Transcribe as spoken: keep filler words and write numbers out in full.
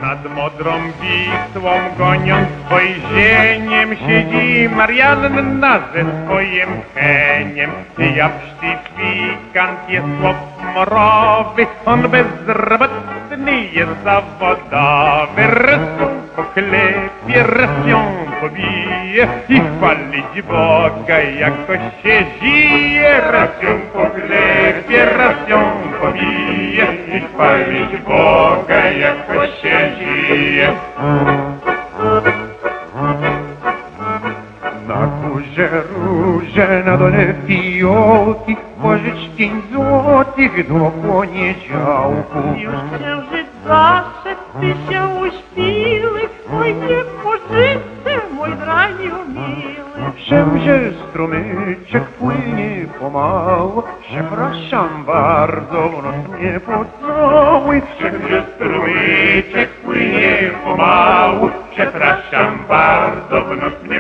Nad modrą Wisłą goniąc spojrzeniem siedzi Marianna ze swoim heniem. Ja sztyfikant jest chłop morowy, on bezrobotny jest zawodowy. Rysą poklepie, rysą pobije i chwalić Boga jako się żyje. Rysą poklepie, rysą pobije i chwalić Boga jako się żyje. Na górze róże, na dole fiołki, pożycz pięć złotych do poniedziałku. Już księżyc zaszedł, ty się uśpiły, oj nie pożycie, mój draniu miły. Wszędzie strumyczek płynie pomału, przepraszam bardzo, w noc mnie pocałuj. Wszędzie strumyczek płynie pomału, przepraszam bardzo, w noc mnie